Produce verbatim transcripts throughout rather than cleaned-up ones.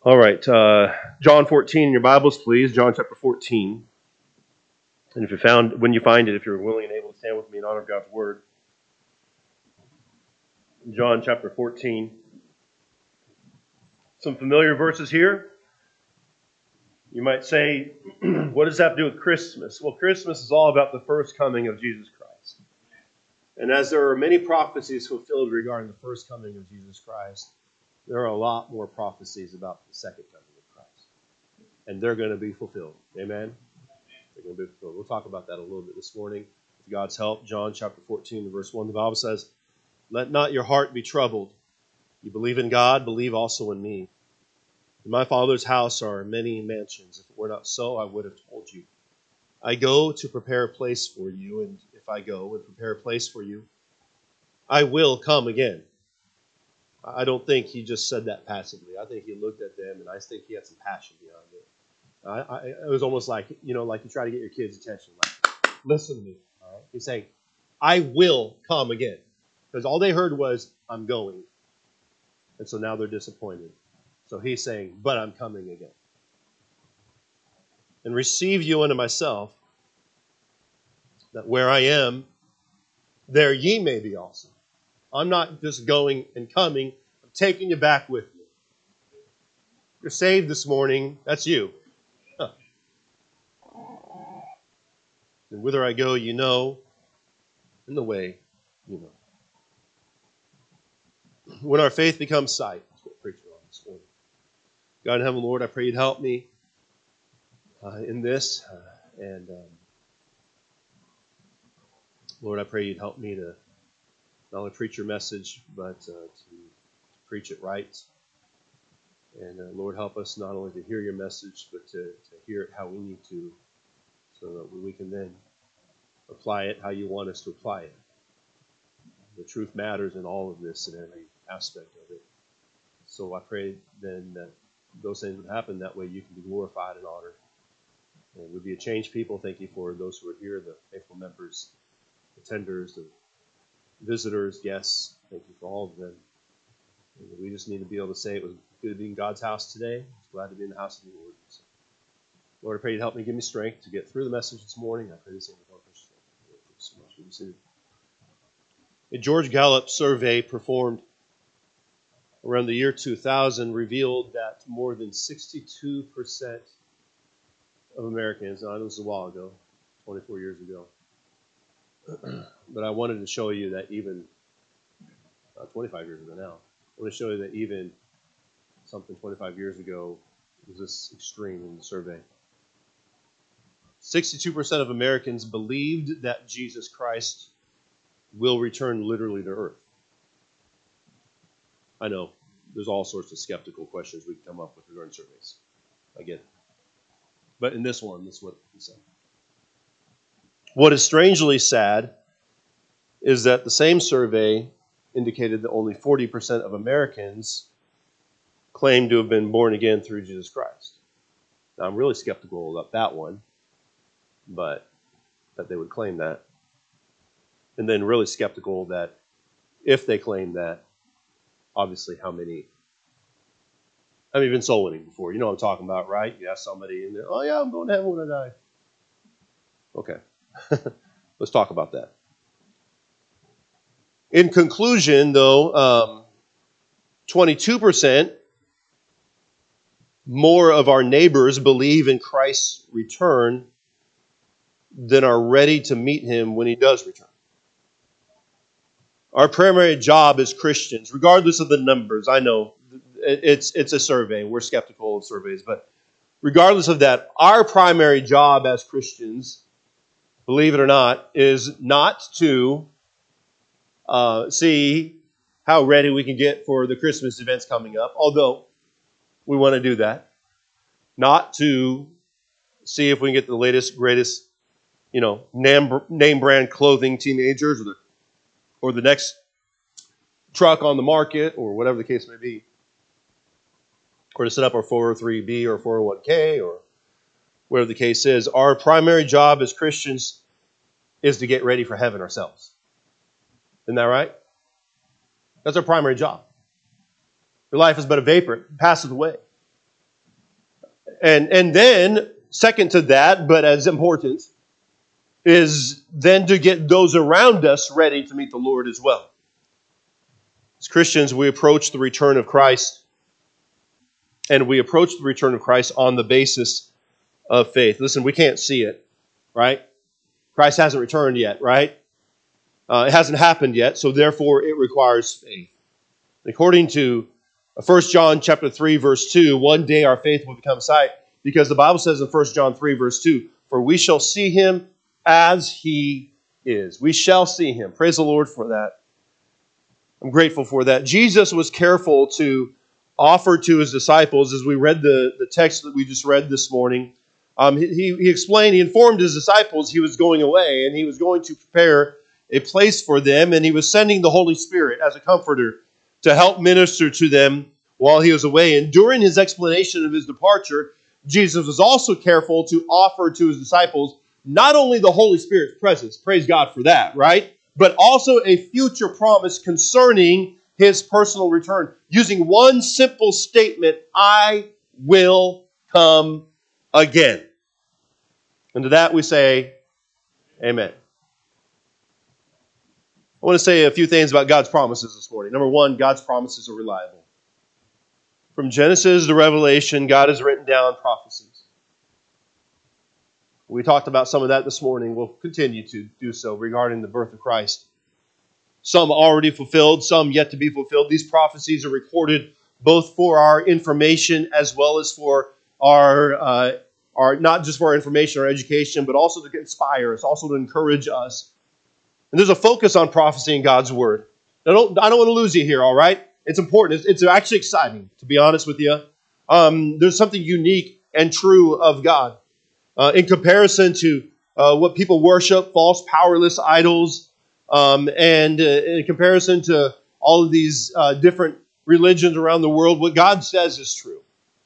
All right, uh, John fourteen in your Bibles, please. John chapter fourteen. And if you found, when you find it, if you're willing and able to stand with me in honor of God's word. John chapter fourteen. Some familiar verses here. You might say, what does that have to do with Christmas? Well, Christmas is all about the first coming of Jesus Christ. And as there are many prophecies fulfilled regarding the first coming of Jesus Christ, there are a lot more prophecies about the second coming of Christ. And they're going to be fulfilled. Amen? They're going to be fulfilled. We'll talk about that a little bit this morning. With God's help, John chapter fourteen, verse one, the Bible says, "Let not your heart be troubled. You believe in God, believe also in me. In my Father's house are many mansions. If it were not so, I would have told you. I go to prepare a place for you, and if I go and prepare a place for you, I will come again." I don't think he just said that passively. I think he looked at them, and I think he had some passion behind it. I, I, it was almost like, you know, like you try to get your kids' attention. Like, listen to me. All right? He's saying, I will come again. Because all they heard was, I'm going. And so now they're disappointed. So he's saying, but I'm coming again. And receive you unto myself, that where I am, there ye may be also. I'm not just going and coming. I'm taking you back with me. You're saved this morning. That's you. Huh. And whither I go, you know, and the way, you know. When our faith becomes sight, that's what we're preaching on this morning. God in heaven, Lord, I pray you'd help me uh, in this. Uh, and, um, Lord, I pray you'd help me to not only preach your message, but uh, to preach it right. And, uh, Lord, help us not only to hear your message, but to, to hear it how we need to, so that we can then apply it how you want us to apply it. The truth matters in all of this, in every aspect of it. So I pray then that those things would happen. That way you can be glorified and honored. And we'd be a changed people. Thank you for those who are here, the faithful members, attenders, the visitors, guests. Thank you for all of them. And we just need to be able to say it was good to be in God's house today. It's glad to be in the house of the Lord. So, Lord, I pray you'd help me, give me strength to get through the message this morning. I pray this in the help us. Thank you so much. We see a George Gallup survey performed around the year two thousand revealed that more than sixty-two percent of Americans, now I know this was a while ago, twenty-four years ago, but I wanted to show you that even, uh, twenty-five years ago now, I want to show you that even something twenty-five years ago was this extreme in the survey. sixty-two percent of Americans believed that Jesus Christ will return literally to earth. I know, there's all sorts of skeptical questions we can come up with regarding surveys. I get it. But in this one, this is what he said. What is strangely sad is that the same survey indicated that only forty percent of Americans claim to have been born again through Jesus Christ. Now, I'm really skeptical about that one, but that they would claim that. And then really skeptical that if they claim that, obviously how many, I've even soul winning before. You know what I'm talking about, right? You ask somebody and they're, oh yeah, I'm going to heaven when I die. Okay, let's talk about that. In conclusion, though, um, twenty-two percent more of our neighbors believe in Christ's return than are ready to meet him when he does return. Our primary job as Christians, regardless of the numbers, I know it's it's a survey. We're skeptical of surveys, but regardless of that, our primary job as Christians, believe it or not, is not to uh, see how ready we can get for the Christmas events coming up, although we want to do that. Not to see if we can get the latest, greatest, you know, name, name brand clothing teenagers or the or the next truck on the market or whatever the case may be. Or to set up our four oh three B or four oh one K or whatever the case is. Our primary job as Christians is to get ready for heaven ourselves. Isn't that right? That's our primary job. Your life is but a vapor. It passes away. And, and then, second to that, but as important, is then to get those around us ready to meet the Lord as well. As Christians, we approach the return of Christ, and we approach the return of Christ on the basis of faith. Listen, we can't see it, right? Christ hasn't returned yet, right? Uh, it hasn't happened yet, so therefore it requires faith. According to First John chapter three, verse two, one day our faith will become sight, because the Bible says in First John three, verse two, for we shall see him as he is. We shall see him. Praise the Lord for that. I'm grateful for that. Jesus was careful to offer to his disciples, as we read the, the text that we just read this morning, um, he, he explained, he informed his disciples he was going away, and he was going to prepare a place for them, and he was sending the Holy Spirit as a comforter to help minister to them while he was away. And during his explanation of his departure, Jesus was also careful to offer to his disciples not only the Holy Spirit's presence, praise God for that, right? But also a future promise concerning his personal return, using one simple statement, I will come again. And to that we say, amen. I want to say a few things about God's promises this morning. Number one, God's promises are reliable. From Genesis to Revelation, God has written down prophecies. We talked about some of that this morning. We'll continue to do so regarding the birth of Christ. Some already fulfilled, some yet to be fulfilled. These prophecies are recorded both for our information as well as for our, uh, our not just for our information or education, but also to inspire us, also to encourage us. And there's a focus on prophecy in God's Word. I don't, I don't want to lose you here, all right? It's important. It's, it's actually exciting, to be honest with you. Um, there's something unique and true of God. Uh, in comparison to uh, what people worship, false, powerless idols, um, and uh, in comparison to all of these uh, different religions around the world, what God says is true.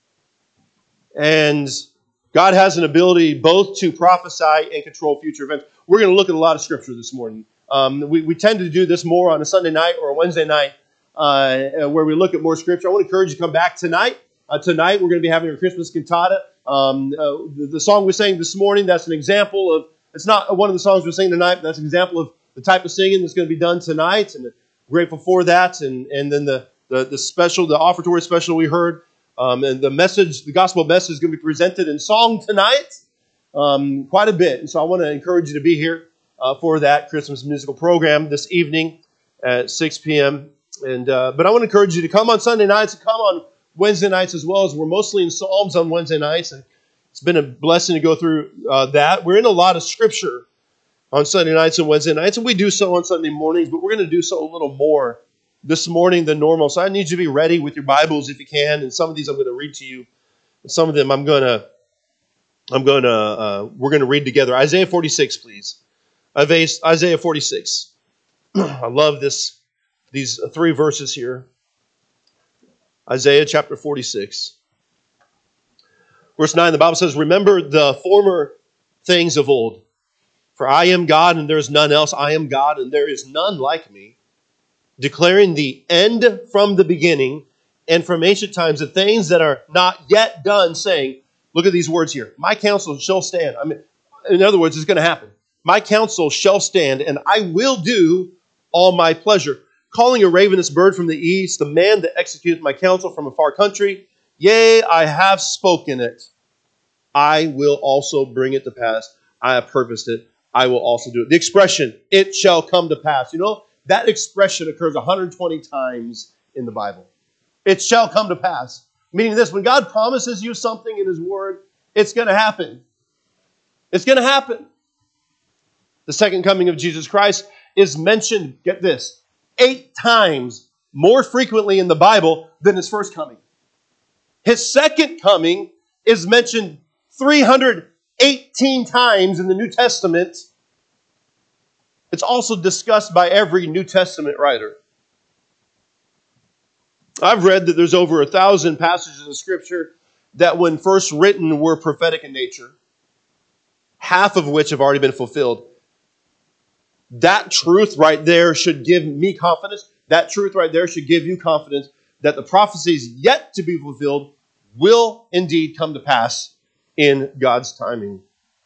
And God has an ability both to prophesy and control future events. We're going to look at a lot of Scripture this morning. Um, we, we tend to do this more on a Sunday night or a Wednesday night uh, where we look at more Scripture. I want to encourage you to come back tonight. Uh, tonight we're going to be having a Christmas cantata. Um, uh, the, the song we sang this morning, that's an example of, it's not one of the songs we're singing tonight, but that's an example of the type of singing that's going to be done tonight, and I'm grateful for that. And, and then the, the, the special, the offertory special we heard, um, and the message, the gospel message is going to be presented in song tonight, um, quite a bit. And so I want to encourage you to be here uh, for that Christmas musical program this evening at six p.m. And uh, but I want to encourage you to come on Sunday nights and come on Wednesday nights as well, as we're mostly in Psalms on Wednesday nights, and it's been a blessing to go through uh, that. We're in a lot of Scripture on Sunday nights and Wednesday nights, and we do so on Sunday mornings, but we're going to do so a little more this morning than normal. So I need you to be ready with your Bibles if you can, and some of these I'm going to read to you, and some of them I'm going to, I'm going to, uh, we're going to read together. Isaiah forty-six, please. Isaiah forty-six. I love this, these three verses here. Isaiah chapter forty-six. Verse nine, the Bible says, remember the former things of old. For I am God and there is none else. I am God and there is none like me. Declaring the end from the beginning and from ancient times the things that are not yet done, saying, look at these words here. My counsel shall stand. I mean, in other words, it's going to happen. My counsel shall stand and I will do all my pleasure. Calling a ravenous bird from the east, the man that executeth my counsel from a far country. Yea, I have spoken it. I will also bring it to pass. I have purposed it. I will also do it. The expression, it shall come to pass. You know, that expression occurs one hundred twenty times in the Bible. It shall come to pass. Meaning this, when God promises you something in His Word, it's going to happen. It's going to happen. The second coming of Jesus Christ is mentioned, get this, eight times more frequently in the Bible than His first coming. His second coming is mentioned three hundred eighteen times in the New Testament. It's also discussed by every New Testament writer. I've read that there's over a thousand passages in Scripture that when first written were prophetic in nature, half of which have already been fulfilled. That truth right there should give me confidence. That truth right there should give you confidence that the prophecies yet to be fulfilled will indeed come to pass in God's timing.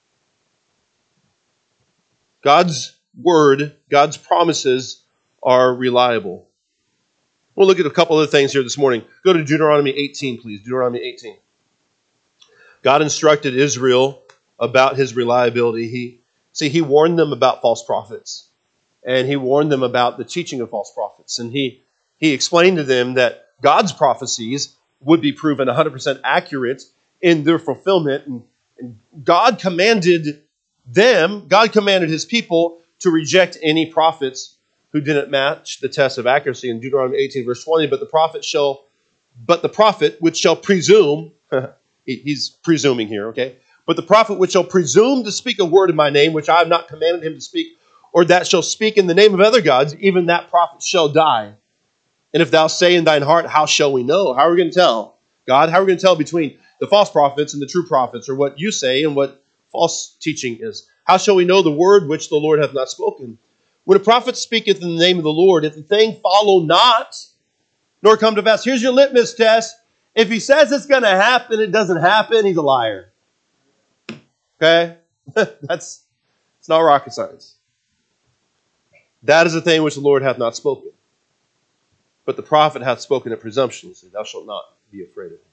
God's word, God's promises are reliable. We'll look at a couple other things here this morning. Go to Deuteronomy eighteen, please. Deuteronomy eighteen. God instructed Israel about his reliability. He, see, he warned them about false prophets. And he warned them about the teaching of false prophets. And he, he explained to them that God's prophecies would be proven one hundred percent accurate in their fulfillment. And, and God commanded them, God commanded his people to reject any prophets who didn't match the test of accuracy in Deuteronomy eighteen, verse twenty. But the prophet shall, but the prophet which shall presume, he's presuming here, okay? But the prophet which shall presume to speak a word in my name, which I have not commanded him to speak, or that shall speak in the name of other gods, even that prophet shall die. And if thou say in thine heart, how shall we know? How are we going to tell? God, how are we going to tell between the false prophets and the true prophets, or what you say and what false teaching is? How shall we know the word which the Lord hath not spoken? When a prophet speaketh in the name of the Lord, if the thing follow not, nor come to pass. Here's your litmus test. If he says it's going to happen, it doesn't happen, he's a liar. Okay? That's it's not rocket science. That is the thing which the Lord hath not spoken. But the prophet hath spoken it presumptuously. Thou shalt not be afraid of him.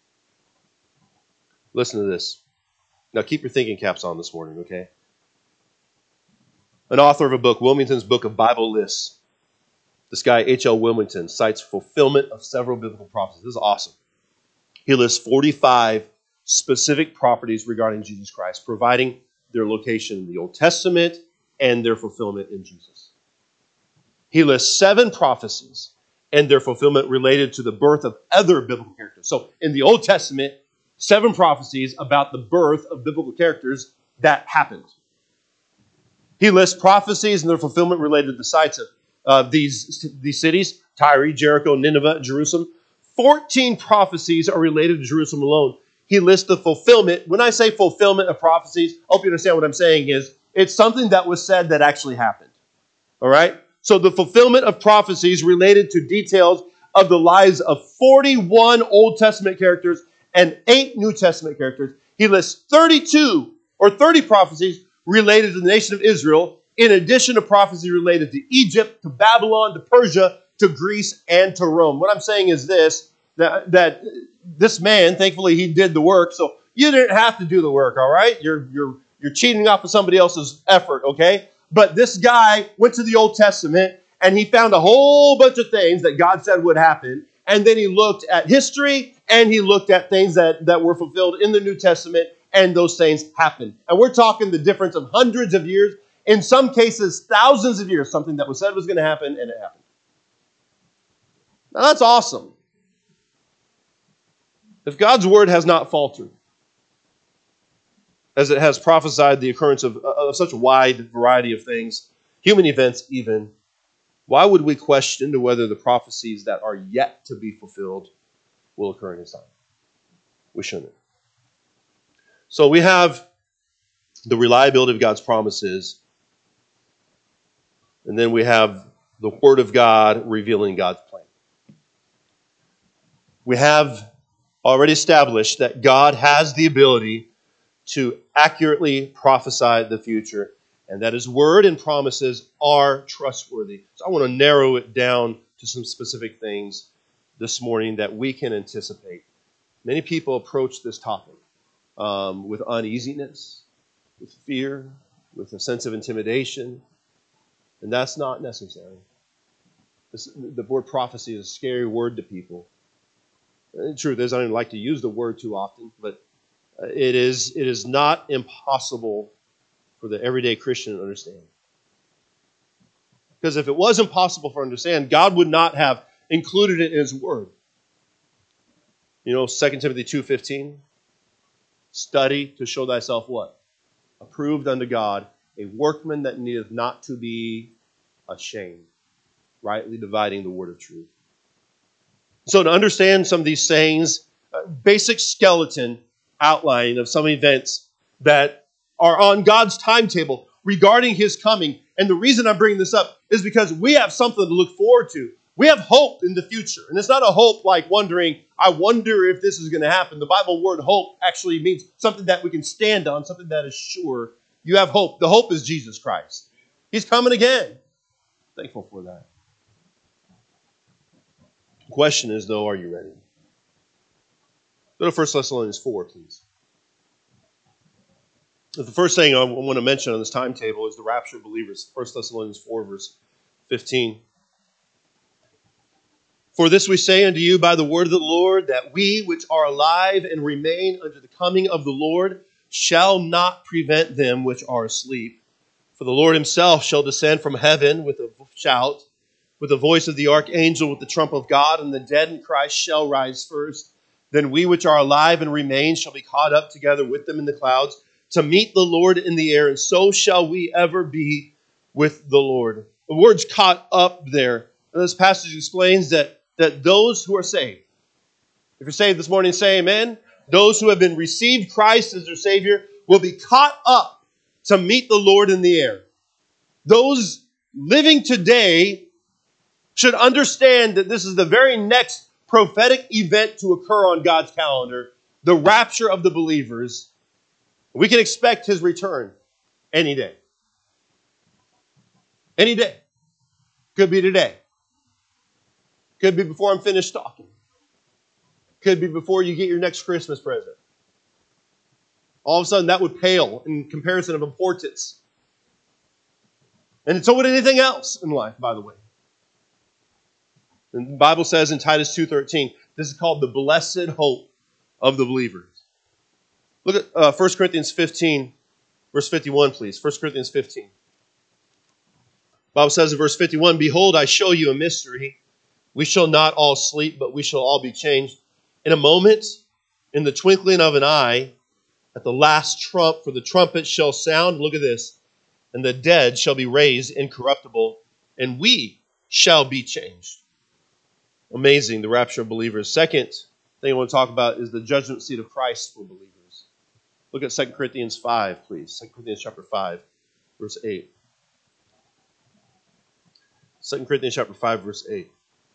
Listen to this. Now keep your thinking caps on this morning, okay? An author of a book, Wilmington's Book of Bible Lists. This guy, H L Wilmington, cites fulfillment of several biblical prophecies. This is awesome. He lists forty-five specific properties regarding Jesus Christ, providing their location in the Old Testament and their fulfillment in Jesus. He lists seven prophecies and their fulfillment related to the birth of other biblical characters. So in the Old Testament, seven prophecies about the birth of biblical characters that happened. He lists prophecies and their fulfillment related to the sites of uh, these, these cities, Tyre, Jericho, Nineveh, Jerusalem. fourteen prophecies are related to Jerusalem alone. He lists the fulfillment. When I say fulfillment of prophecies, I hope you understand what I'm saying is it's something that was said that actually happened. All right? So the fulfillment of prophecies related to details of the lives of forty-one Old Testament characters and eight New Testament characters. He lists thirty-two or thirty prophecies related to the nation of Israel, in addition to prophecy related to Egypt, to Babylon, to Persia, to Greece, and to Rome. What I'm saying is this, that, that this man, thankfully, he did the work, so you didn't have to do the work, all right? You're, you're, you're cheating off of somebody else's effort, okay? But this guy went to the Old Testament, and he found a whole bunch of things that God said would happen, and then he looked at history, and he looked at things that, that were fulfilled in the New Testament, and those things happened. And we're talking the difference of hundreds of years, in some cases thousands of years, something that was said was going to happen, and it happened. Now that's awesome. If God's word has not faltered, as it has prophesied the occurrence of, of such a wide variety of things, human events even, why would we question to whether the prophecies that are yet to be fulfilled will occur in his time? We shouldn't. So we have the reliability of God's promises, and then we have the Word of God revealing God's plan. We have already established that God has the ability to accurately prophesy the future, and that his word and promises are trustworthy. So I want to narrow it down to some specific things this morning that we can anticipate. Many people approach this topic um, with uneasiness, with fear, with a sense of intimidation, and that's not necessary. This, the word prophecy is a scary word to people. The truth is, I don't like to use the word too often, but it is it is not impossible for the everyday Christian to understand. Because if it was impossible for understand, God would not have included it in his word. You know, Second Timothy two fifteen, study to show thyself what? Approved unto God, a workman that needeth not to be ashamed, rightly dividing the word of truth. So to understand some of these sayings, uh, basic skeleton outline of some events that are on God's timetable regarding his coming. And the reason I'm bringing this up is because we have something to look forward to. We have hope in the future. And it's not a hope like wondering, I wonder if this is going to happen. The Bible word hope actually means something that we can stand on, something that is sure. You have hope. The hope is Jesus Christ. He's coming again. Thankful for that. The question is, though, are you ready? Go to First Thessalonians four, please. The first thing I want to mention on this timetable is the rapture of believers. First Thessalonians four, verse fifteen. For this we say unto you by the word of the Lord, that we which are alive and remain unto the coming of the Lord shall not prevent them which are asleep. For the Lord himself shall descend from heaven with a shout, with the voice of the archangel, with the trump of God, and the dead in Christ shall rise first. Then we which are alive and remain shall be caught up together with them in the clouds to meet the Lord in the air, and so shall we ever be with the Lord. The word's caught up there. And this passage explains that, that those who are saved, if you're saved this morning, say amen. Those who have been received Christ as their Savior will be caught up to meet the Lord in the air. Those living today should understand that this is the very next prophetic event to occur on God's calendar, the rapture of the believers. We can expect his return any day. Any day. Could be today. Could be before I'm finished talking. Could be before you get your next Christmas present. All of a sudden, that would pale in comparison of importance. And so would anything else in life, by the way. And the Bible says in Titus two thirteen, this is called the blessed hope of the believers. Look at uh, First Corinthians fifteen, verse fifty-one, please. First Corinthians fifteen. The Bible says in verse fifty-one, behold, I show you a mystery. We shall not all sleep, but we shall all be changed. In a moment, in the twinkling of an eye, at the last trump, for the trumpet shall sound. Look at this. And the dead shall be raised incorruptible, and we shall be changed. Amazing, the rapture of believers. Second thing I want to talk about is the judgment seat of Christ for believers. Look at Second Corinthians five, please. Second Corinthians chapter five, verse eight. Second Corinthians chapter five, verse eight.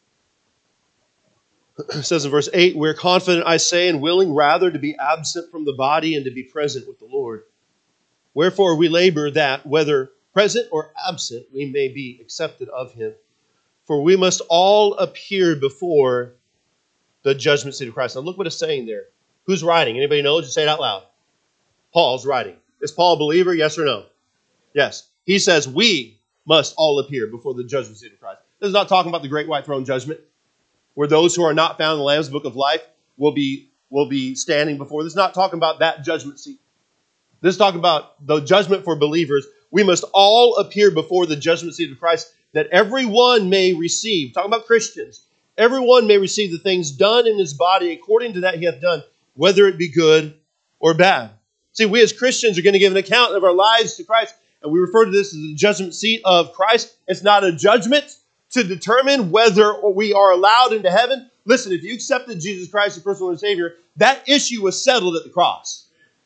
It says in verse eight, we're confident, I say, and willing rather to be absent from the body and to be present with the Lord. Wherefore we labor that, whether present or absent, we may be accepted of him. For we must all appear before the judgment seat of Christ. Now look what it's saying there. Who's writing? Anybody know? Just say it out loud. Paul's writing. Is Paul a believer? Yes or no? Yes. He says we must all appear before the judgment seat of Christ. This is not talking about the great white throne judgment, where those who are not found in the Lamb's book of life will be, will be standing before. This is not talking about that judgment seat. This is talking about the judgment for believers. We must all appear before the judgment seat of Christ, that everyone may receive, talking about Christians, everyone may receive the things done in his body according to that he hath done, whether it be good or bad. See, we as Christians are going to give an account of our lives to Christ, and we refer to this as the judgment seat of Christ. It's not a judgment to determine whether we are allowed into heaven. Listen, if you accepted Jesus Christ as personal and Savior, that issue was settled at the cross.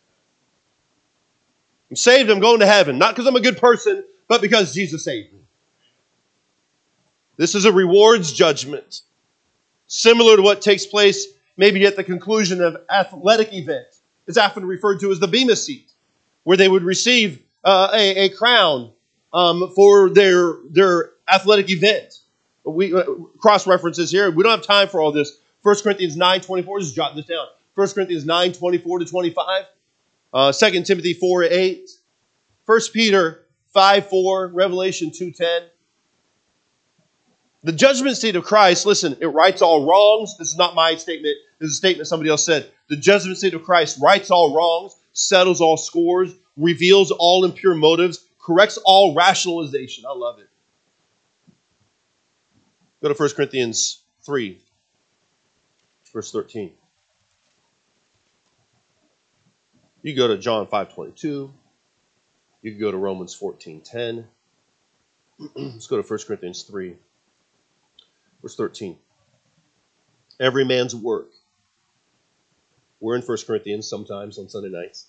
I'm saved, I'm going to heaven, not because I'm a good person, but because Jesus saved me. This is a rewards judgment, similar to what takes place maybe at the conclusion of an athletic event. It's often referred to as the Bema seat, where they would receive uh, a, a crown um, for their, their athletic event. We uh, cross references here. We don't have time for all this. First Corinthians nine twenty-four, just jot this down. First Corinthians nine twenty-four to twenty-five. Uh, Second Timothy four eight. First Peter five four. Revelation two ten. The judgment seat of Christ, listen, it rights all wrongs. This is not my statement. This is a statement somebody else said. The judgment seat of Christ rights all wrongs, settles all scores, reveals all impure motives, corrects all rationalization. I love it. Go to First Corinthians three, verse thirteen. You can go to John five twenty-two. You can go to Romans fourteen ten. Let's go to First Corinthians three, verse thirteen. Every man's work. We're in First Corinthians sometimes on Sunday nights.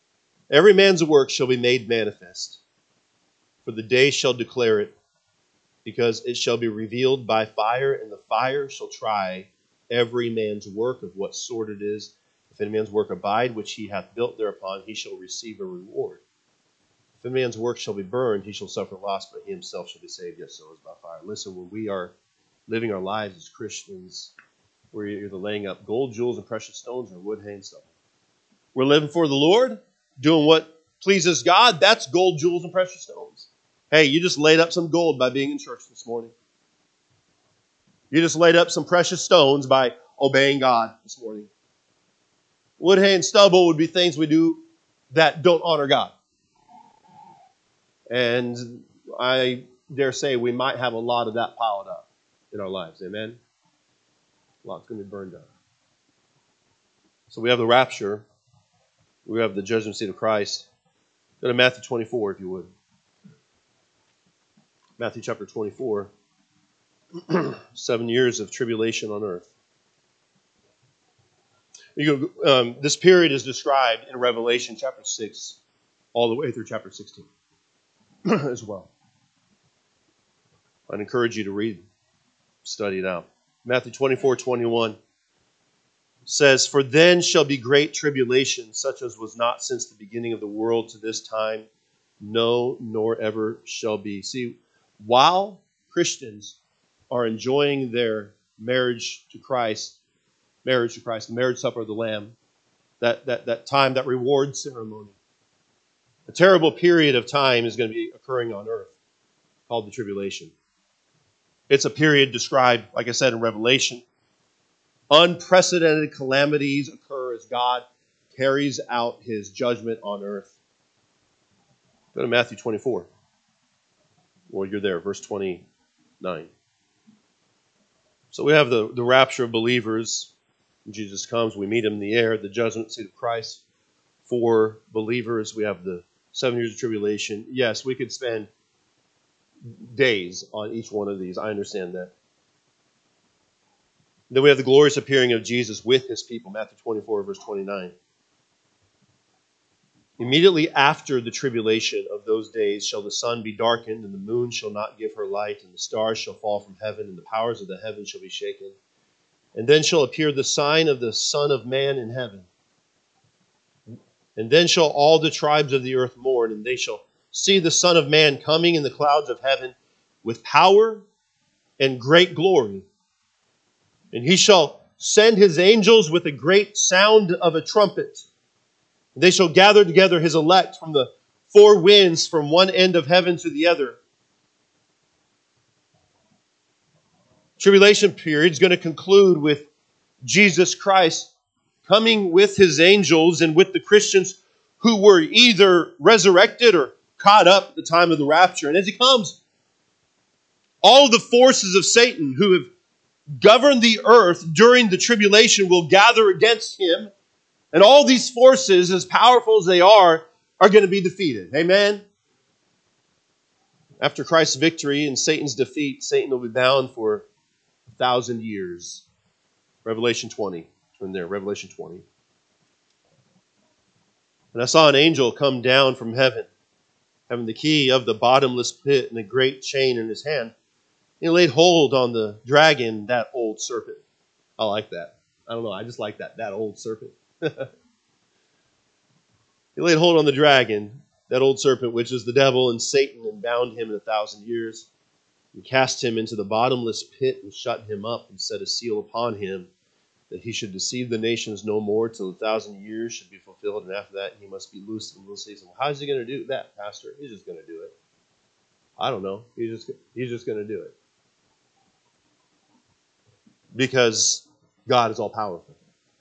Every man's work shall be made manifest, for the day shall declare it, because it shall be revealed by fire, and the fire shall try every man's work of what sort it is. If any man's work abide, which he hath built thereupon, he shall receive a reward. If any man's work shall be burned, he shall suffer loss, but he himself shall be saved, yet so is by fire. Listen, when we are living our lives as Christians, we're either laying up gold, jewels, and precious stones, or wood, hay, and stubble. We're living for the Lord, doing what pleases God. That's gold, jewels, and precious stones. Hey, you just laid up some gold by being in church this morning. You just laid up some precious stones by obeying God this morning. Wood, hay, and stubble would be things we do that don't honor God. And I dare say we might have a lot of that piled up in our lives. Amen? A lot's going to be burned up. So we have the rapture. We have the judgment seat of Christ. Go to Matthew twenty-four, if you would. Matthew chapter twenty-four. Seven years of tribulation on earth. You go, um, this period is described in Revelation chapter six all the way through chapter sixteen as well. I'd encourage you to read, study it out. Matthew twenty-four twenty-one says, "For then shall be great tribulation, such as was not since the beginning of the world to this time, no, nor ever shall be." See, while Christians are enjoying their marriage to Christ, marriage to Christ, the marriage supper of the Lamb, that, that, that time, that reward ceremony, a terrible period of time is going to be occurring on earth called the tribulation. It's a period described, like I said, in Revelation. Unprecedented calamities occur as God carries out his judgment on earth. Go to Matthew twenty-four. Well, you're there, verse twenty-nine. So we have the, the rapture of believers. When Jesus comes, we meet him in the air, the judgment seat of Christ. For believers, we have the seven years of tribulation. Yes, we could spend days on each one of these. I understand that. Then we have the glorious appearing of Jesus with his people, Matthew twenty-four, verse twenty-nine. "Immediately after the tribulation of those days shall the sun be darkened, and the moon shall not give her light, and the stars shall fall from heaven, and the powers of the heavens shall be shaken. And then shall appear the sign of the Son of Man in heaven. And then shall all the tribes of the earth mourn, and they shall see the Son of Man coming in the clouds of heaven with power and great glory. And he shall send his angels with a great sound of a trumpet. They shall gather together his elect from the four winds, from one end of heaven to the other." Tribulation period is going to conclude with Jesus Christ coming with his angels and with the Christians who were either resurrected or caught up at the time of the rapture. And as he comes, all the forces of Satan who have governed the earth during the tribulation will gather against him. And all these forces, as powerful as they are, are going to be defeated. Amen? After Christ's victory and Satan's defeat, Satan will be bound for a thousand years. Revelation twenty. Turn there, Revelation twenty. "And I saw an angel come down from heaven, having the key of the bottomless pit and a great chain in his hand. He laid hold on the dragon, that old serpent." I like that. I don't know, I just like that, that old serpent. "He laid hold on the dragon, that old serpent, which is the devil and Satan, and bound him in a thousand years, and cast him into the bottomless pit, and shut him up, and set a seal upon him, that he should deceive the nations no more till a thousand years should be fulfilled, and after that he must be loosed." And we'll say, well, how's he going to do that, Pastor? He's just going to do it. I don't know. He's just, he's just going to do it. Because God is all powerful.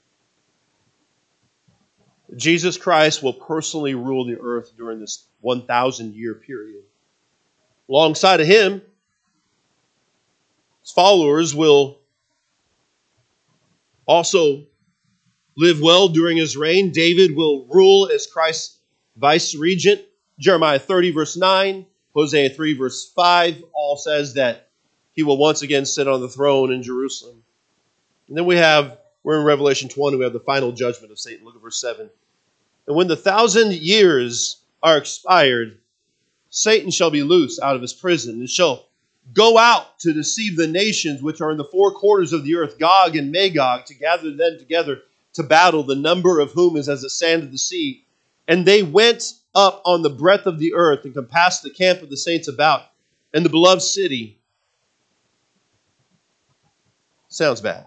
Jesus Christ will personally rule the earth during this one thousand year period. Alongside of him, his followers will also live well during his reign. David will rule as Christ's vice regent. Jeremiah thirty, verse nine, Hosea three, verse five, all says that he will once again sit on the throne in Jerusalem. And then we have, we're in Revelation twenty, we have the final judgment of Satan. Look at verse seven. "And when the thousand years are expired, Satan shall be loosed out of his prison, and shall Go out to deceive the nations which are in the four quarters of the earth, Gog and Magog, to gather them together to battle, the number of whom is as the sand of the sea. And they went up on the breadth of the earth and compassed the camp of the saints about, and the beloved city. Sounds bad.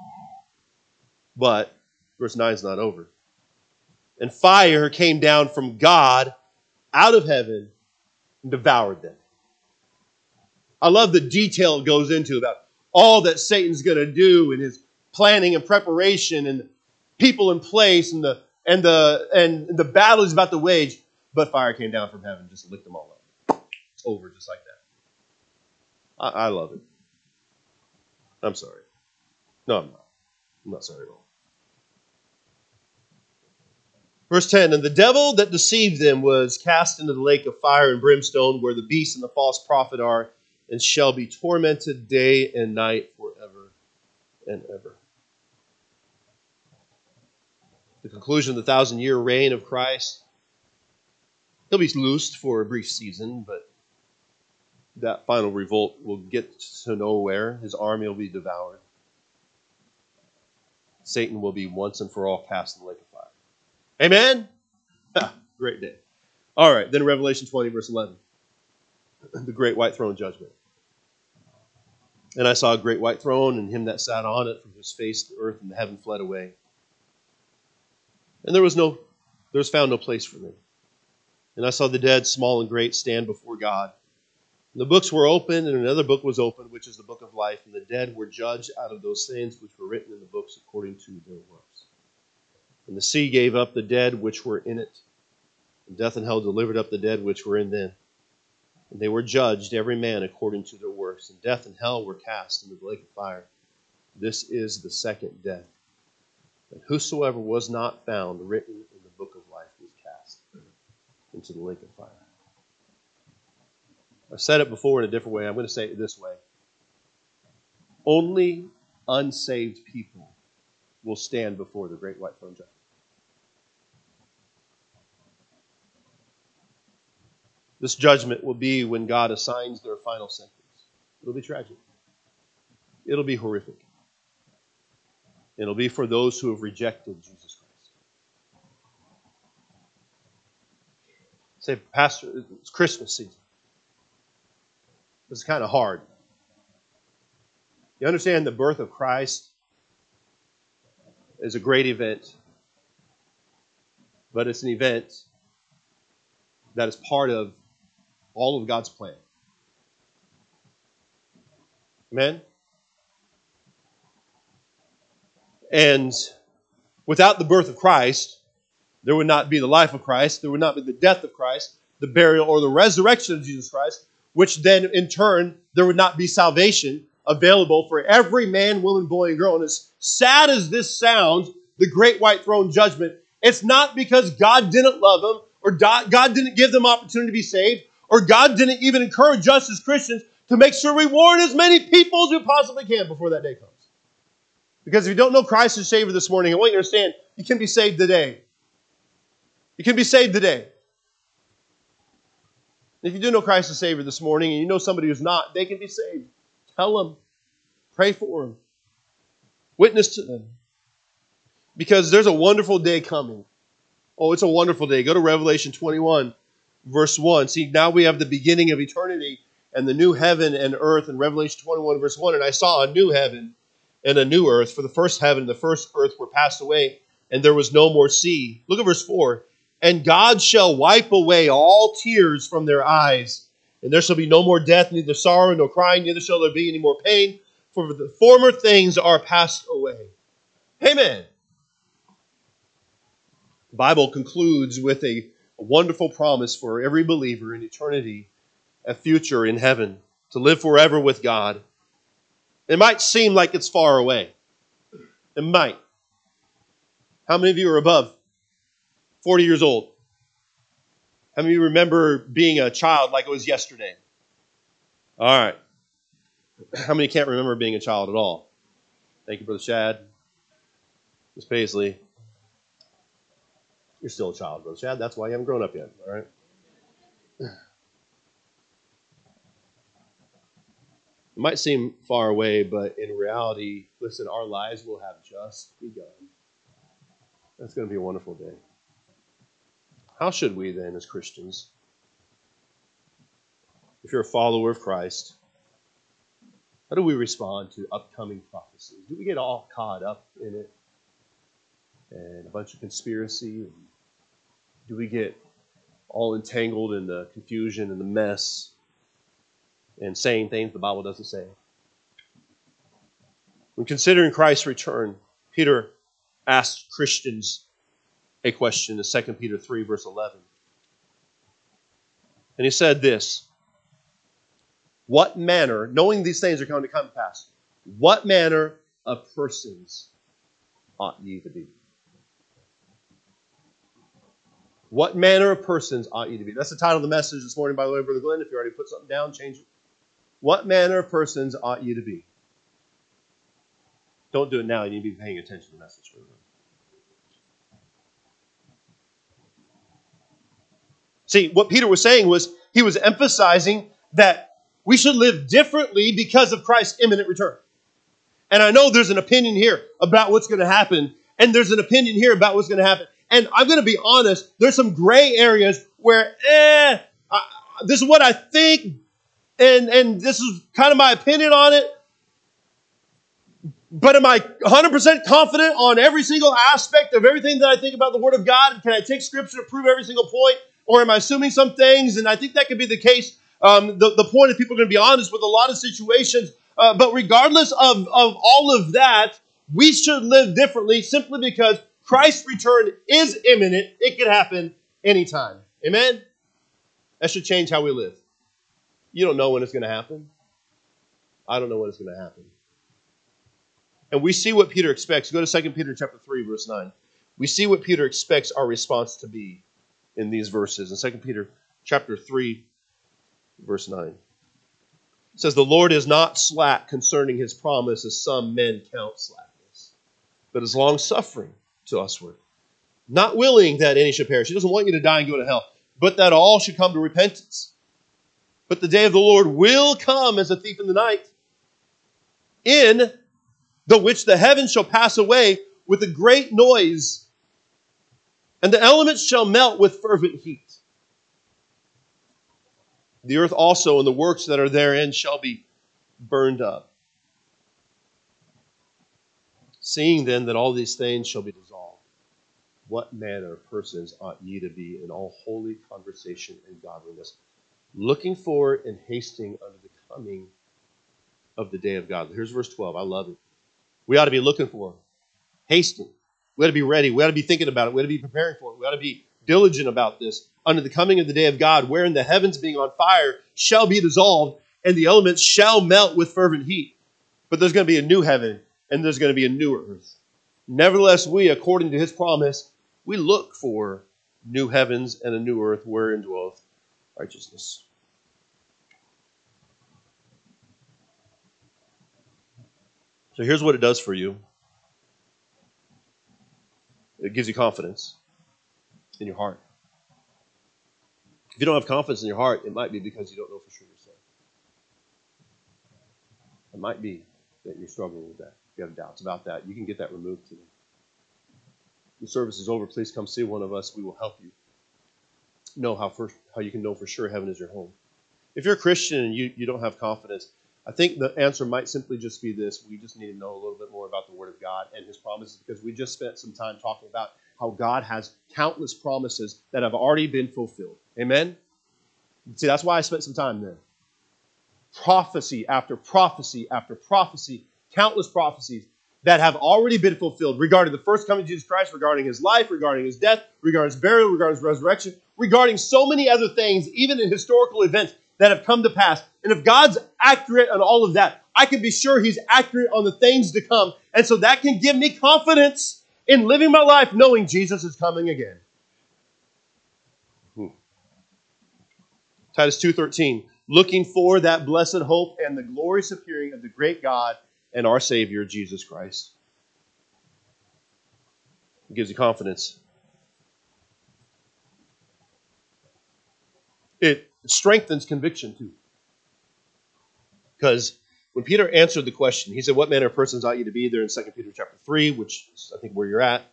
But verse nine is not over. And fire came down from God out of heaven and devoured them. I love the detail it goes into about all that Satan's going to do and his planning and preparation and people in place and the and the and the battle he's about to wage. But fire came down from heaven and just licked them all up. It's over just like that. I, I love it. I'm sorry. No, I'm not. I'm not sorry at all. Verse ten, and the devil that deceived them was cast into the lake of fire and brimstone, where the beast and the false prophet are, and shall be tormented day and night forever and ever. The conclusion of the thousand-year reign of Christ. He'll be loosed for a brief season, but that final revolt will get to nowhere. His army will be devoured. Satan will be once and for all cast in the lake of fire. Amen? Great day. All right, then Revelation twenty, verse eleven. The great white throne judgment. And I saw a great white throne, and him that sat on it, from whose face the earth and the heaven fled away. And there was no, there was found no place for them. And I saw the dead, small and great, stand before God. And the books were opened, and another book was opened, which is the book of life. And the dead were judged out of those things which were written in the books according to their works. And the sea gave up the dead which were in it. And death and hell delivered up the dead which were in them. And they were judged, every man according to their works. And death and hell were cast into the lake of fire. This is the second death. And whosoever was not found written in the book of life was cast into the lake of fire. I've said it before in a different way. I'm going to say it this way. Only unsaved people will stand before the great white throne judgment. This judgment will be when God assigns their final sentence. It'll be tragic. It'll be horrific. It'll be for those who have rejected Jesus Christ. Say, Pastor, it's Christmas season. This is kind of hard. You understand the birth of Christ is a great event, but it's an event that is part of all of God's plan. Amen? And without the birth of Christ, there would not be the life of Christ, there would not be the death of Christ, the burial or the resurrection of Jesus Christ, which then in turn, there would not be salvation available for every man, woman, boy, and girl. And as sad as this sounds, the great white throne judgment, it's not because God didn't love them, or God didn't give them opportunity to be saved, or God didn't even encourage us as Christians to make sure we warn as many people as we possibly can before that day comes. Because if you don't know Christ as Savior this morning, I want you to understand, you can be saved today. You can be saved today. If you do know Christ as Savior this morning, and you know somebody who's not, they can be saved. Tell them. Pray for them. Witness to them. Because there's a wonderful day coming. Oh, it's a wonderful day. Go to Revelation twenty-one, verse one. See, now we have the beginning of eternity and the new heaven and earth in Revelation twenty-one, verse one. And I saw a new heaven and a new earth. For the first heaven and the first earth were passed away, and there was no more sea. Look at verse four. And God shall wipe away all tears from their eyes. And there shall be no more death, neither sorrow, nor crying, neither shall there be any more pain. For the former things are passed away. Amen. The Bible concludes with a, a wonderful promise for every believer in eternity, a future in heaven, to live forever with God. It might seem like it's far away. It might. How many of you are above forty years old? How many of you remember being a child like it was yesterday? All right. How many can't remember being a child at all? Thank you, Brother Chad. Miz Paisley. You're still a child, Brother Chad. That's why you haven't grown up yet. All right. It might seem far away, but in reality, listen, our lives will have just begun. That's going to be a wonderful day. How should we then, as Christians, if you're a follower of Christ, how do we respond to upcoming prophecies? Do we get all caught up in it and a bunch of conspiracy? Do we get all entangled in the confusion and the mess and saying things the Bible doesn't say? When considering Christ's return, Peter asked Christians a question in Second Peter three, verse eleven. And he said this, what manner, knowing these things are going to come to pass, what manner of persons ought ye to be? What manner of persons ought ye to be? That's the title of the message this morning, by the way, Brother Glenn. If you already put something down, change it. What manner of persons ought ye to be? Don't do it now. You need to be paying attention to the message for a minute. See, what Peter was saying was he was emphasizing that we should live differently because of Christ's imminent return. And I know there's an opinion here about what's going to happen, and there's an opinion here about what's going to happen. And I'm going to be honest, there's some gray areas where, eh, I, this is what I think, and, and this is kind of my opinion on it. But am I one hundred percent confident on every single aspect of everything that I think about the Word of God? Can I take Scripture to prove every single point? Or am I assuming some things? And I think that could be the case. Um, the, the point is people are going to be honest with a lot of situations. Uh, but regardless of, of all of that, we should live differently simply because Christ's return is imminent. It could happen anytime. Amen? That should change how we live. You don't know when it's going to happen. I don't know when it's going to happen. And we see what Peter expects. Go to Second Peter chapter three, verse nine. We see what Peter expects our response to be in these verses. In Second Peter chapter three, verse nine. It says, the Lord is not slack concerning his promise, as some men count slackness, but is long-suffering to usward, not willing that any should perish. He doesn't want you to die and go to hell, but that all should come to repentance. But the day of the Lord will come as a thief in the night, in the which the heavens shall pass away with a great noise, and the elements shall melt with fervent heat. The earth also and the works that are therein shall be burned up. Seeing then that all these things shall be dissolved, what manner of persons ought ye to be in all holy conversation and godliness, looking for and hasting unto the coming of the day of God. Here's verse twelve. I love it. We ought to be looking for it, hasting. We ought to be ready. We ought to be thinking about it. We ought to be preparing for it. We ought to be diligent about this. Unto the coming of the day of God, wherein the heavens being on fire shall be dissolved, and the elements shall melt with fervent heat. But there's going to be a new heaven, and there's going to be a new earth. Nevertheless, we, according to his promise, we look for new heavens and a new earth wherein dwelleth righteousness. So here's what it does for you. It gives you confidence in your heart. If you don't have confidence in your heart, it might be because you don't know for sure yourself. It might be that you're struggling with that. If you have doubts about that, you can get that removed today. The service is over. Please come see one of us. We will help you know how first, how you can know for sure heaven is your home. If you're a Christian and you, you don't have confidence, I think the answer might simply just be this. We just need to know a little bit more about the Word of God and his promises, because we just spent some time talking about how God has countless promises that have already been fulfilled. Amen? See, that's why I spent some time there. Prophecy after prophecy after prophecy, countless prophecies that have already been fulfilled regarding the first coming of Jesus Christ, regarding his life, regarding his death, regarding his burial, regarding his resurrection, regarding so many other things, even in historical events that have come to pass. And if God's accurate on all of that, I can be sure he's accurate on the things to come. And so that can give me confidence in living my life knowing Jesus is coming again. Hmm. Titus two thirteen, looking for that blessed hope and the glorious appearing of the great God and our Savior, Jesus Christ. It gives you confidence. It strengthens conviction too. Because when Peter answered the question, he said, what manner of persons ought you to be? There in Second Peter chapter three, which is, I think, where you're at.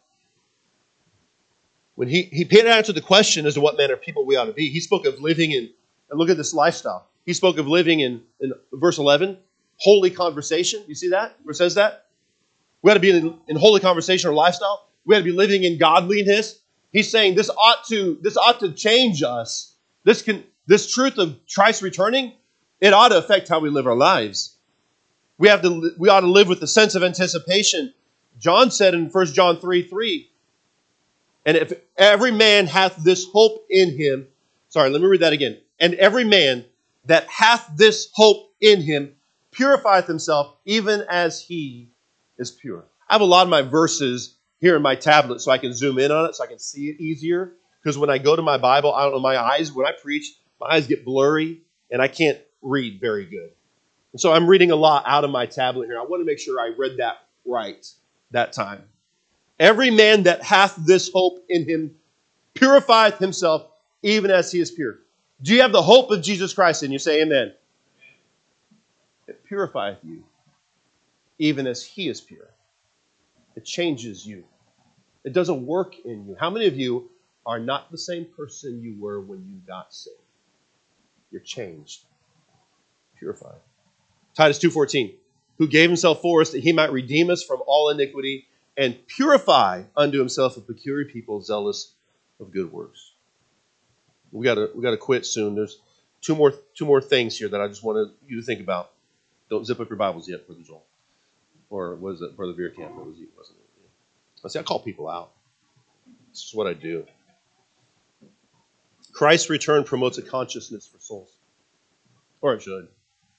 When he, he Peter answered the question as to what manner of people we ought to be, he spoke of living in, and look at this lifestyle. He spoke of living in, in verse eleven, holy conversation. You see that? Where it says that? We ought to be in, in holy conversation or lifestyle. We ought to be living in godliness. He's saying this ought to, this ought to change us. This can, this truth of Christ returning, it ought to affect how we live our lives. We have to, we ought to live with the sense of anticipation. John said in First John three three, and if every man hath this hope in him, sorry, let me read that again. And every man that hath this hope in him purifieth himself, even as he is pure. I have a lot of my verses here in my tablet so I can zoom in on it, so I can see it easier. Because when I go to my Bible, I don't know, my eyes, when I preach, my eyes get blurry, and I can't read very good. And so I'm reading a lot out of my tablet here. I want to make sure I read that right that time. Every man that hath this hope in him purifieth himself, even as he is pure. Do you have the hope of Jesus Christ in you? Say amen. It purifieth you, even as he is pure. It changes you. It doesn't work in you. How many of you are not the same person you were when you got saved? You're changed. Purified. Titus two fourteen, who gave himself for us that he might redeem us from all iniquity and purify unto himself a peculiar people zealous of good works. We gotta we gotta quit soon. There's two more two more things here that I just wanted you to think about. Don't zip up your Bibles yet, Brother Joel. Or was it Brother Veerkamp? That was you, wasn't it? I see, I call people out. This is what I do. Christ's return promotes a consciousness for souls. Or it should.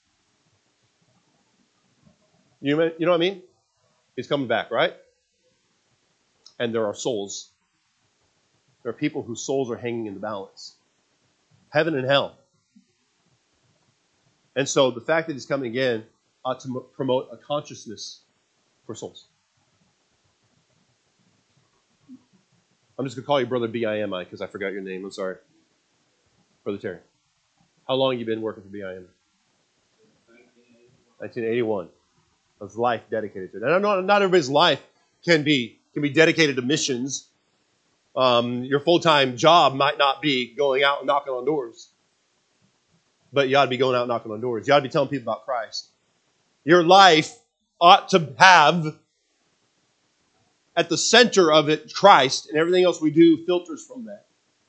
You, you know what I mean? He's coming back, right? And there are souls. There are people whose souls are hanging in the balance. Heaven and hell. And so the fact that he's coming again ought to promote a consciousness for souls. I'm just going to call you Brother B I M I because I forgot your name. I'm sorry. Brother Terry. How long have you been working for B I M I? nineteen eighty-one. Of life dedicated to it. And I know not everybody's life can be can be dedicated to missions. Um, your full-time job might not be going out and knocking on doors. But you ought to be going out and knocking on doors. You ought to be telling people about Christ. Your life ought to have at the center of it Christ, and everything else we do filters from that.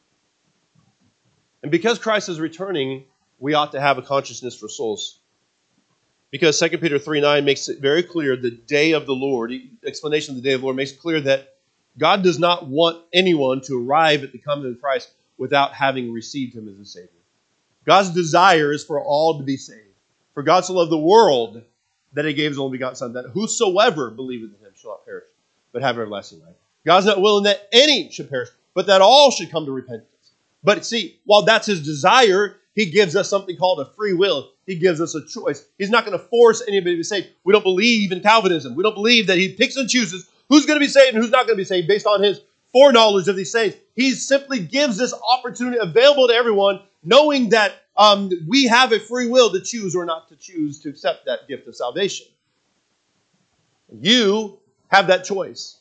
And because Christ is returning, we ought to have a consciousness for souls. Because Second Peter three nine makes it very clear, the day of the Lord, the explanation of the day of the Lord makes it clear that God does not want anyone to arrive at the coming of Christ without having received him as a Savior. God's desire is for all to be saved. For God so loved the world that he gave his only begotten Son, that whosoever believeth in him shall not perish, but have everlasting life. God's not willing that any should perish, but that all should come to repentance. But see, while that's his desire, he gives us something called a free will. He gives us a choice. He's not going to force anybody to be saved. We don't believe in Calvinism. We don't believe that he picks and chooses who's going to be saved and who's not going to be saved based on his foreknowledge of these things. He simply gives this opportunity available to everyone, knowing that um, we have a free will to choose or not to choose to accept that gift of salvation. You have that choice.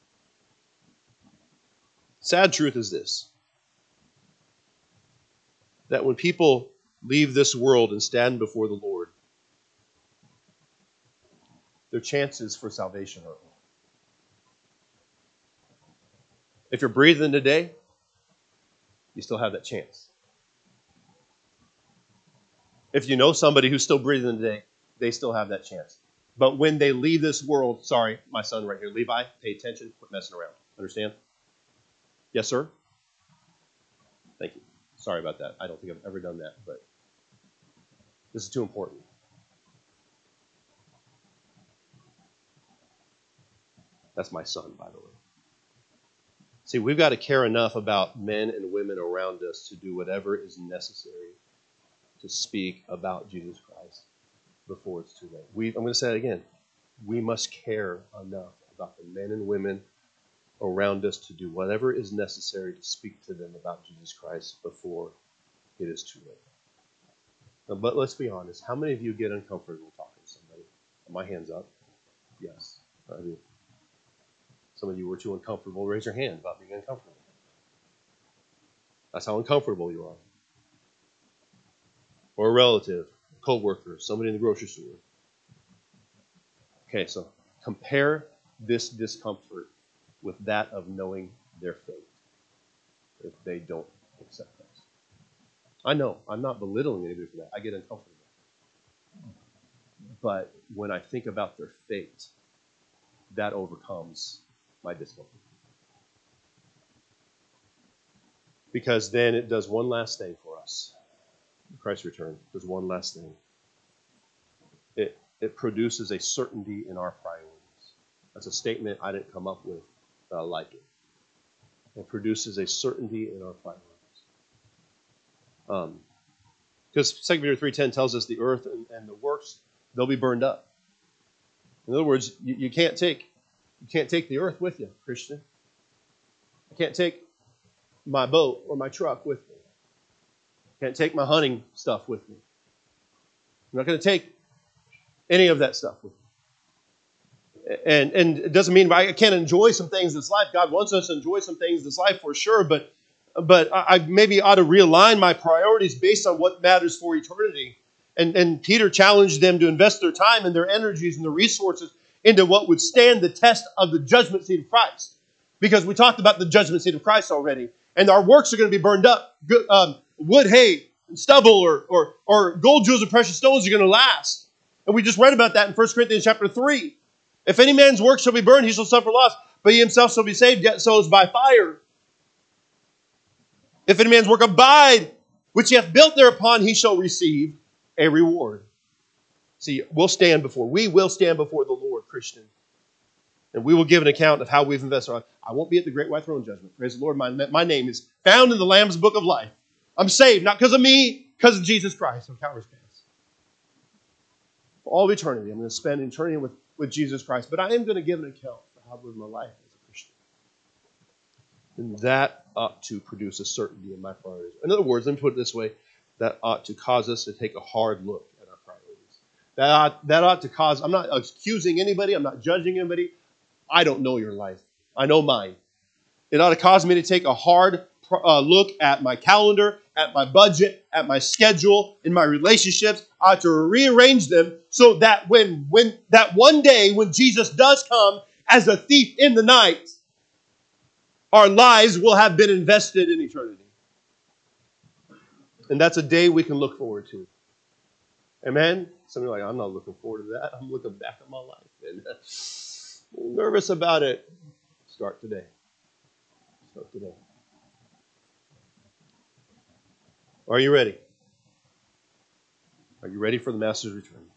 Sad truth is this, that when people leave this world and stand before the Lord, their chances for salvation are low. If you're breathing today, you still have that chance. If you know somebody who's still breathing today, they still have that chance. But when they leave this world, sorry, my son right here, Levi, pay attention, quit messing around. Understand? Yes, sir? Thank you. Sorry about that. I don't think I've ever done that, but this is too important. That's my son, by the way. See, we've got to care enough about men and women around us to do whatever is necessary to speak about Jesus Christ before it's too late. We, I'm going to say it again. We must care enough about the men and women around us to do whatever is necessary to speak to them about Jesus Christ before it is too late. Now, but let's be honest. How many of you get uncomfortable talking to somebody? My hand's up. Yes, I do. Some of you were too uncomfortable. Raise your hand about being uncomfortable. That's how uncomfortable you are. Or a relative, a co-worker, somebody in the grocery store. Okay, so compare this discomfort with that of knowing their fate if they don't accept Christ. I know, I'm not belittling anybody for that. I get uncomfortable. But when I think about their fate, that overcomes my discomfort. Because then it does one last thing for us. Christ's return does one last thing. It, it produces a certainty in our priorities. That's a statement I didn't come up with, but I like it. It produces a certainty in our priorities. Um, because Second Peter three ten tells us the earth and, and the works, they'll be burned up. In other words, you, you can't take you can't take the earth with you, Christian. I can't take my boat or my truck with me. I can't take my hunting stuff with me. I'm not going to take any of that stuff with me. And, and it doesn't mean I can't enjoy some things in this life. God wants us to enjoy some things in this life for sure, but but I maybe ought to realign my priorities based on what matters for eternity. And, and Peter challenged them to invest their time and their energies and their resources into what would stand the test of the judgment seat of Christ. Because we talked about the judgment seat of Christ already. And our works are going to be burned up. Um, wood, hay, and stubble, or, or, or gold, jewels, and precious stones are going to last. And we just read about that in First Corinthians chapter three. If any man's work shall be burned, he shall suffer loss. But he himself shall be saved, yet so is by fire. If any man's work abide, which he hath built thereupon, he shall receive a reward. See, we'll stand before, we will stand before the Lord, Christian. And we will give an account of how we've invested our life. I won't be at the great white throne judgment. Praise the Lord. My, my name is found in the Lamb's book of life. I'm saved, not because of me, because of Jesus Christ on Calvary's cross. For all of eternity, I'm going to spend eternity with, with Jesus Christ. But I am going to give an account for how I live my life as a Christian. And that ought to produce a certainty in my priorities. In other words, let me put it this way. That ought to cause us to take a hard look at our priorities. That ought, that ought to cause, I'm not accusing anybody. I'm not judging anybody. I don't know your life. I know mine. It ought to cause me to take a hard uh, look at my calendar, at my budget, at my schedule, in my relationships. I ought to rearrange them so that when, when that one day when Jesus does come as a thief in the night, our lives will have been invested in eternity. And that's a day we can look forward to. Amen? Some of you are like, I'm not looking forward to that. I'm looking back at my life. And I'm nervous about it. Start today. Start today. Are you ready? Are you ready for the Master's return?